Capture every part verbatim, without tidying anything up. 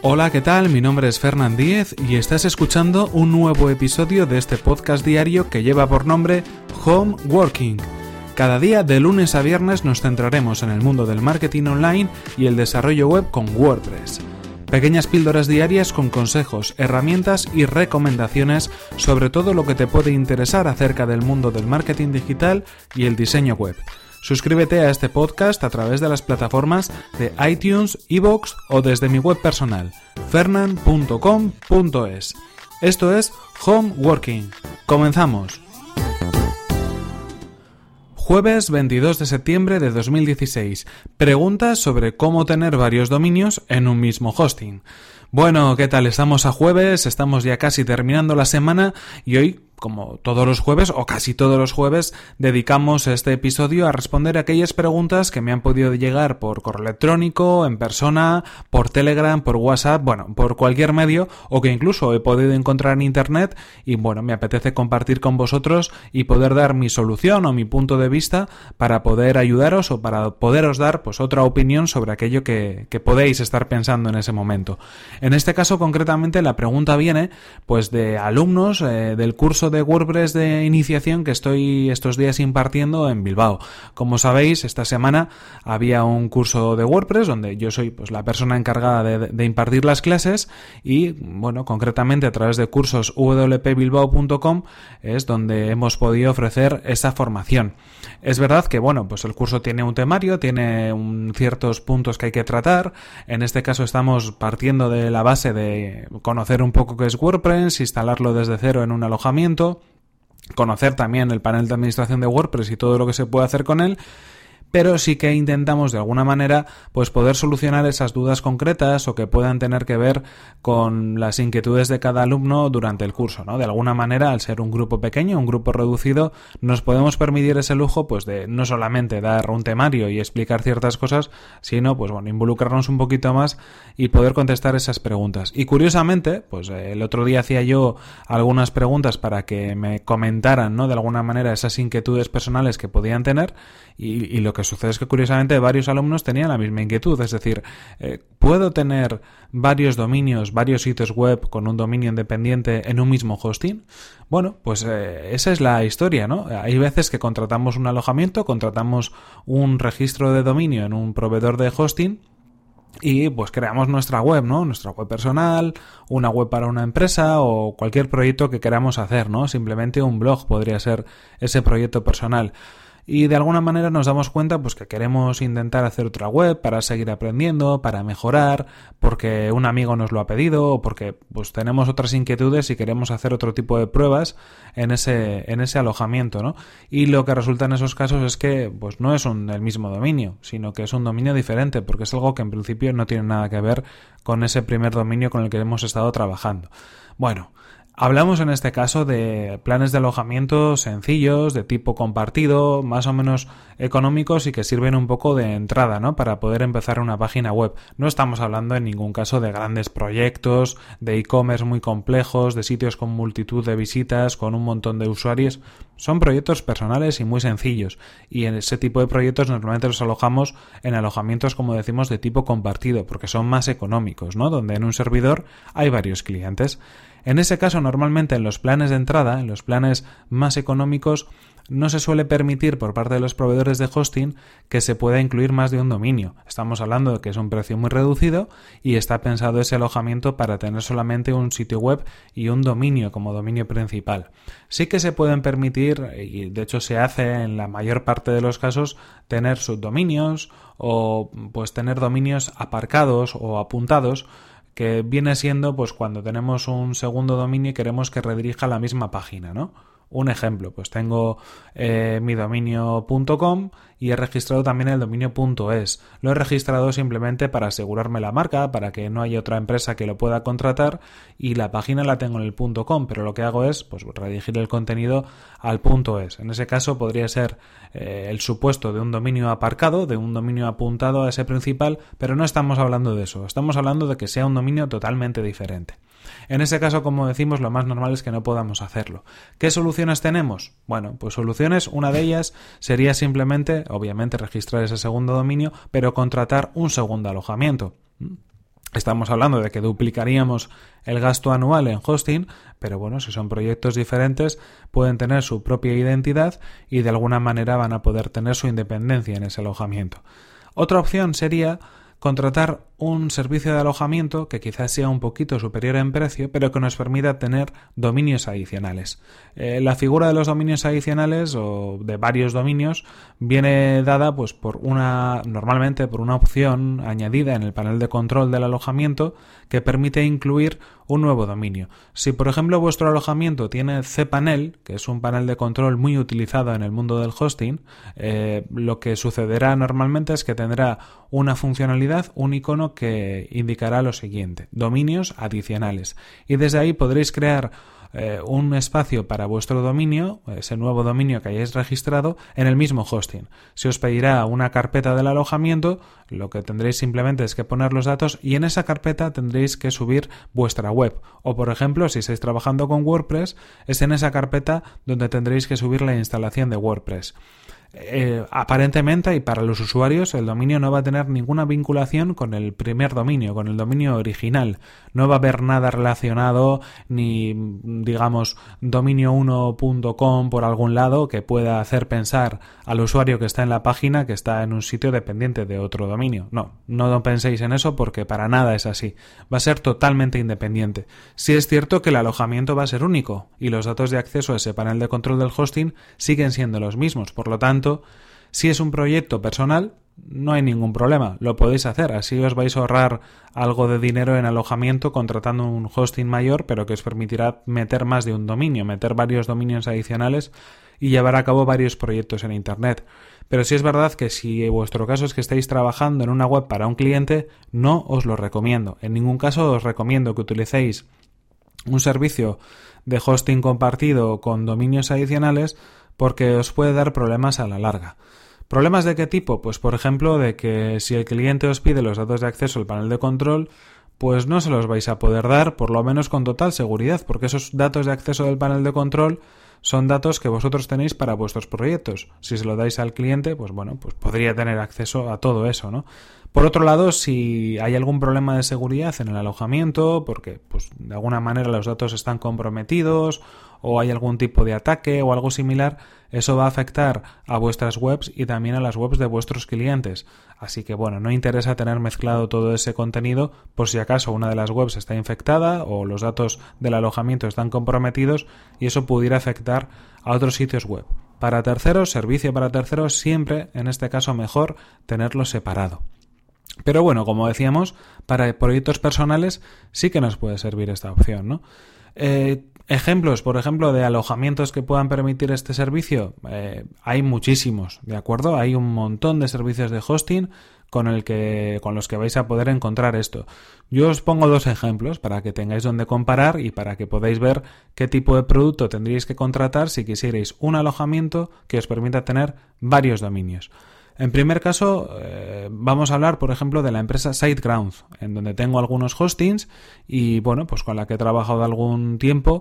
Hola, ¿qué tal? Mi nombre es Fernán Díez y estás escuchando un nuevo episodio de este podcast diario que lleva por nombre Home Working. Cada día, de lunes a viernes, nos centraremos en el mundo del marketing online y el desarrollo web con WordPress. Pequeñas píldoras diarias con consejos, herramientas y recomendaciones sobre todo lo que te puede interesar acerca del mundo del marketing digital y el diseño web. Suscríbete a este podcast a través de las plataformas de iTunes, iVoox o desde mi web personal, fernan punto com punto es. Esto es Home Working. ¡Comenzamos! Jueves veintidós de septiembre de dos mil dieciséis. Preguntas sobre cómo tener varios dominios en un mismo hosting. Bueno, ¿qué tal? Estamos a jueves, estamos ya casi terminando la semana y hoy, como todos los jueves o casi todos los jueves, dedicamos este episodio a responder aquellas preguntas que me han podido llegar por correo electrónico, en persona, por Telegram, por WhatsApp, bueno, por cualquier medio o que incluso he podido encontrar en internet y bueno, me apetece compartir con vosotros y poder dar mi solución o mi punto de vista para poder ayudaros o para poderos dar pues otra opinión sobre aquello que, que podéis estar pensando en ese momento. En este caso concretamente la pregunta viene pues de alumnos eh, del curso de WordPress de iniciación que estoy estos días impartiendo en Bilbao. Como sabéis, esta semana había un curso de WordPress donde yo soy pues la persona encargada de, de impartir las clases y bueno, concretamente a través de cursos w p bilbao punto com es donde hemos podido ofrecer esa formación. Es verdad que bueno, pues el curso tiene un temario, tiene un, ciertos puntos que hay que tratar. En este caso estamos partiendo de la base de conocer un poco qué es WordPress, instalarlo desde cero en un alojamiento, conocer también el panel de administración de WordPress y todo lo que se puede hacer con él, pero sí que intentamos de alguna manera pues poder solucionar esas dudas concretas o que puedan tener que ver con las inquietudes de cada alumno durante el curso, ¿no? De alguna manera, al ser un grupo pequeño, un grupo reducido, nos podemos permitir ese lujo pues de no solamente dar un temario y explicar ciertas cosas, sino pues bueno, involucrarnos un poquito más y poder contestar esas preguntas. Y curiosamente, pues el otro día hacía yo algunas preguntas para que me comentaran, ¿no? De alguna manera esas inquietudes personales que podían tener y, y lo que sucede es que curiosamente varios alumnos tenían la misma inquietud, es decir, eh, ¿puedo tener varios dominios, varios sitios web con un dominio independiente en un mismo hosting? Bueno, pues eh, esa es la historia, ¿no? Hay veces que contratamos un alojamiento, contratamos un registro de dominio en un proveedor de hosting y pues creamos nuestra web, ¿no? Nuestra web personal, una web para una empresa o cualquier proyecto que queramos hacer, ¿no? Simplemente un blog podría ser ese proyecto personal. Y de alguna manera nos damos cuenta pues que queremos intentar hacer otra web para seguir aprendiendo, para mejorar, porque un amigo nos lo ha pedido o porque pues tenemos otras inquietudes y queremos hacer otro tipo de pruebas en ese en ese alojamiento, ¿no? Y lo que resulta en esos casos es que pues no es un, el mismo dominio, sino que es un dominio diferente, porque es algo que en principio no tiene nada que ver con ese primer dominio con el que hemos estado trabajando. Bueno, hablamos en este caso de planes de alojamiento sencillos, de tipo compartido, más o menos económicos y que sirven un poco de entrada, ¿no? Para poder empezar una página web. No estamos hablando en ningún caso de grandes proyectos, de e-commerce muy complejos, de sitios con multitud de visitas, con un montón de usuarios. Son proyectos personales y muy sencillos. Y en ese tipo de proyectos normalmente los alojamos en alojamientos, como decimos, de tipo compartido, porque son más económicos, ¿no? Donde en un servidor hay varios clientes. En ese caso, normalmente en los planes de entrada, en los planes más económicos, no se suele permitir por parte de los proveedores de hosting que se pueda incluir más de un dominio. Estamos hablando de que es un precio muy reducido y está pensado ese alojamiento para tener solamente un sitio web y un dominio como dominio principal. Sí que se pueden permitir, y de hecho se hace en la mayor parte de los casos, tener subdominios o pues tener dominios aparcados o apuntados, que viene siendo pues cuando tenemos un segundo dominio y queremos que redirija a la misma página, ¿no? Un ejemplo, pues tengo eh, mi dominio punto com y he registrado también el dominio punto es. Lo he registrado simplemente para asegurarme la marca, para que no haya otra empresa que lo pueda contratar, y la página la tengo en el .com, pero lo que hago es pues redirigir el contenido al .es. En ese caso podría ser eh, el supuesto de un dominio aparcado, de un dominio apuntado a ese principal, pero no estamos hablando de eso. Estamos hablando de que sea un dominio totalmente diferente. En ese caso, como decimos, lo más normal es que no podamos hacerlo. ¿Qué soluciones tenemos? Bueno, pues soluciones, una de ellas sería simplemente, obviamente, registrar ese segundo dominio, pero contratar un segundo alojamiento. Estamos hablando de que duplicaríamos el gasto anual en hosting, pero bueno, si son proyectos diferentes, pueden tener su propia identidad y de alguna manera van a poder tener su independencia en ese alojamiento. Otra opción sería contratar un servicio de alojamiento que quizás sea un poquito superior en precio, pero que nos permita tener dominios adicionales. Eh, la figura de los dominios adicionales o de varios dominios viene dada pues por una normalmente por una opción añadida en el panel de control del alojamiento que permite incluir un nuevo dominio. Si por ejemplo vuestro alojamiento tiene cPanel, que es un panel de control muy utilizado en el mundo del hosting, eh, lo que sucederá normalmente es que tendrá una funcionalidad, un icono que indicará lo siguiente: dominios adicionales, y desde ahí podréis crear eh, un espacio para vuestro dominio, ese nuevo dominio que hayáis registrado, en el mismo hosting. Se os pedirá una carpeta del alojamiento, lo que tendréis simplemente es que poner los datos y en esa carpeta tendréis que subir vuestra web, o por ejemplo si estáis trabajando con WordPress, es en esa carpeta donde tendréis que subir la instalación de WordPress. Eh, aparentemente y para los usuarios el dominio no va a tener ninguna vinculación con el primer dominio, con el dominio original. No va a haber nada relacionado ni digamos dominio uno punto com por algún lado que pueda hacer pensar al usuario que está en la página que está en un sitio dependiente de otro dominio. No, no penséis en eso porque para nada es así. Va a ser totalmente independiente. Sí es cierto que el alojamiento va a ser único y los datos de acceso a ese panel de control del hosting siguen siendo los mismos. Por lo tanto, si es un proyecto personal, no hay ningún problema, lo podéis hacer, así os vais a ahorrar algo de dinero en alojamiento contratando un hosting mayor, pero que os permitirá meter más de un dominio, meter varios dominios adicionales y llevar a cabo varios proyectos en Internet. Pero sí es verdad que si en vuestro caso es que estáis trabajando en una web para un cliente, no os lo recomiendo. En ningún caso os recomiendo que utilicéis un servicio de hosting compartido con dominios adicionales, porque os puede dar problemas a la larga. ¿Problemas de qué tipo? Pues por ejemplo de que si el cliente os pide los datos de acceso al panel de control, pues no se los vais a poder dar, por lo menos con total seguridad, porque esos datos de acceso del panel de control son datos que vosotros tenéis para vuestros proyectos. Si se lo dais al cliente, pues bueno, pues podría tener acceso a todo eso, ¿no? Por otro lado, si hay algún problema de seguridad en el alojamiento, porque pues de alguna manera los datos están comprometidos o hay algún tipo de ataque o algo similar, eso va a afectar a vuestras webs y también a las webs de vuestros clientes. Así que bueno, no interesa tener mezclado todo ese contenido por si acaso una de las webs está infectada o los datos del alojamiento están comprometidos y eso pudiera afectar a otros sitios web. Para terceros, servicio para terceros, siempre en este caso mejor tenerlo separado. Pero bueno, como decíamos, para proyectos personales sí que nos puede servir esta opción, ¿no? Eh, ejemplos, por ejemplo, de alojamientos que puedan permitir este servicio, eh, hay muchísimos, ¿de acuerdo? Hay un montón de servicios de hosting con el que, con los que vais a poder encontrar esto. Yo os pongo dos ejemplos para que tengáis donde comparar y para que podáis ver qué tipo de producto tendríais que contratar si quisierais un alojamiento que os permita tener varios dominios. En primer caso, eh, vamos a hablar, por ejemplo, de la empresa SiteGround, en donde tengo algunos hostings y, bueno, pues con la que he trabajado algún tiempo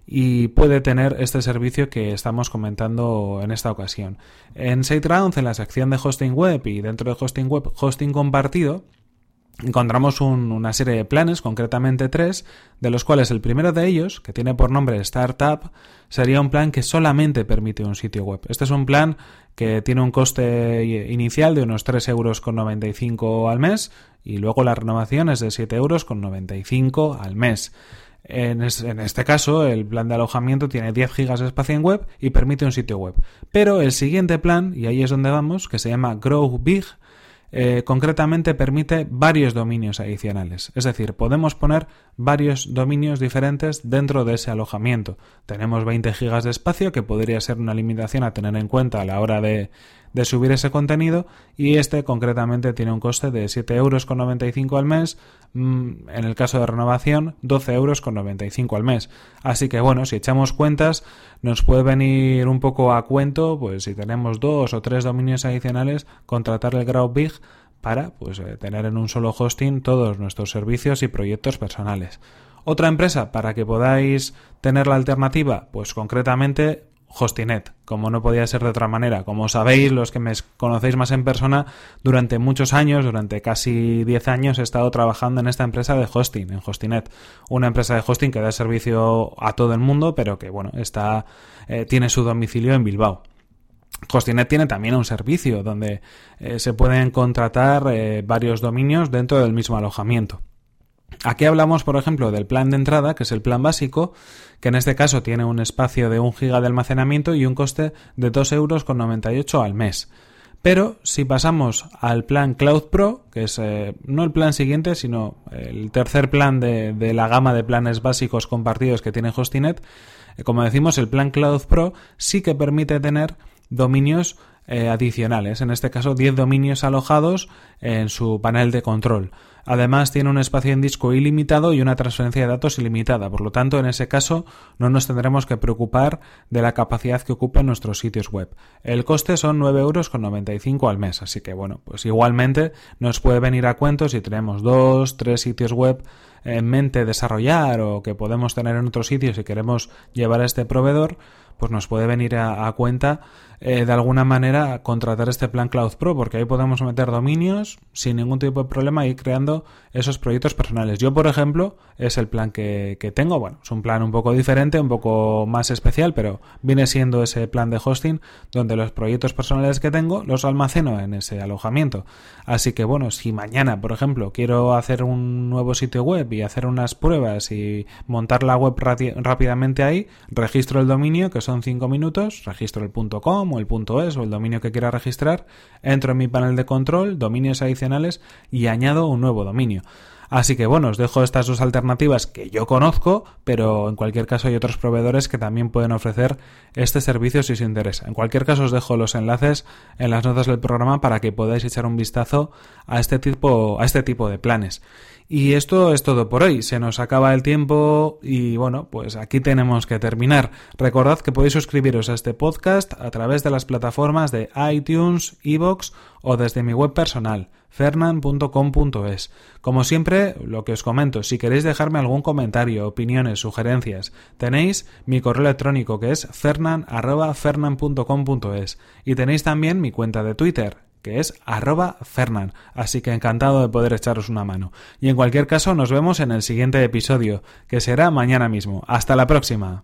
y puede tener este servicio que estamos comentando en esta ocasión. En SiteGround, en la sección de hosting web y dentro de hosting web, hosting compartido, encontramos un, una serie de planes, concretamente tres, de los cuales el primero de ellos, que tiene por nombre Startup, sería un plan que solamente permite un sitio web. Este es un plan que tiene un coste inicial de unos tres euros con noventa y cinco al mes y luego la renovación es de siete euros con noventa y cinco al mes. En, es, en este caso, el plan de alojamiento tiene diez gigas de espacio en web y permite un sitio web. Pero el siguiente plan, y ahí es donde vamos, que se llama Grow Big, Eh, concretamente permite varios dominios adicionales, es decir, podemos poner varios dominios diferentes dentro de ese alojamiento. Tenemos veinte gigas de espacio, que podría ser una limitación a tener en cuenta a la hora de, de subir ese contenido, y este concretamente tiene un coste de siete euros con noventa y cinco al mes, mmm, en el caso de renovación doce euros con noventa y cinco al mes. Así que bueno, si echamos cuentas nos puede venir un poco a cuento, pues si tenemos dos o tres dominios adicionales, contratar el Grow Big para pues eh, tener en un solo hosting todos nuestros servicios y proyectos personales. Otra empresa para que podáis tener la alternativa, pues concretamente Hostinet, como no podía ser de otra manera. Como sabéis, los que me conocéis más en persona, durante muchos años, durante casi diez años, he estado trabajando en esta empresa de hosting, en Hostinet. Una empresa de hosting que da servicio a todo el mundo, pero que, bueno, está eh, tiene su domicilio en Bilbao. Hostinet tiene también un servicio donde eh, se pueden contratar eh, varios dominios dentro del mismo alojamiento. Aquí hablamos, por ejemplo, del plan de entrada, que es el plan básico, que en este caso tiene un espacio de un giga de almacenamiento y un coste de dos euros con noventa y ocho al mes. Pero si pasamos al plan Cloud Pro, que es eh, no el plan siguiente, sino el tercer plan de, de la gama de planes básicos compartidos que tiene Hostinet, eh, como decimos, el plan Cloud Pro sí que permite tener dominios eh, adicionales, en este caso diez dominios alojados en su panel de control. Además tiene un espacio en disco ilimitado y una transferencia de datos ilimitada, por lo tanto en ese caso no nos tendremos que preocupar de la capacidad que ocupan nuestros sitios web. El coste son nueve euros con noventa y cinco al mes, así que bueno, pues igualmente nos puede venir a cuento si tenemos dos, tres sitios web en mente desarrollar o que podemos tener en otros sitios y queremos llevar a este proveedor, pues nos puede venir a, a cuenta eh, de alguna manera contratar este plan Cloud Pro, porque ahí podemos meter dominios sin ningún tipo de problema y ir creando esos proyectos personales. Yo, por ejemplo, es el plan que, que tengo. Bueno, es un plan un poco diferente, un poco más especial, pero viene siendo ese plan de hosting donde los proyectos personales que tengo los almaceno en ese alojamiento. Así que bueno, si mañana, por ejemplo, quiero hacer un nuevo sitio web y hacer unas pruebas y montar la web rápidamente ahí, registro el dominio, que son cinco minutos, registro el .com o el .es o el dominio que quiera registrar, entro en mi panel de control, dominios adicionales y añado un nuevo dominio. Así que bueno, os dejo estas dos alternativas que yo conozco, pero en cualquier caso hay otros proveedores que también pueden ofrecer este servicio si os interesa. En cualquier caso os dejo los enlaces en las notas del programa para que podáis echar un vistazo a este tipo, a este tipo de planes. Y esto es todo por hoy. Se nos acaba el tiempo y bueno, pues aquí tenemos que terminar. Recordad que podéis suscribiros a este podcast a través de las plataformas de iTunes, iVoox o desde mi web personal, fernan punto com punto es. Como siempre, lo que os comento, si queréis dejarme algún comentario, opiniones, sugerencias, tenéis mi correo electrónico que es fernan arroba fernan punto com punto es y tenéis también mi cuenta de Twitter, que es arroba fernan, así que encantado de poder echaros una mano. Y en cualquier caso nos vemos en el siguiente episodio, que será mañana mismo. ¡Hasta la próxima!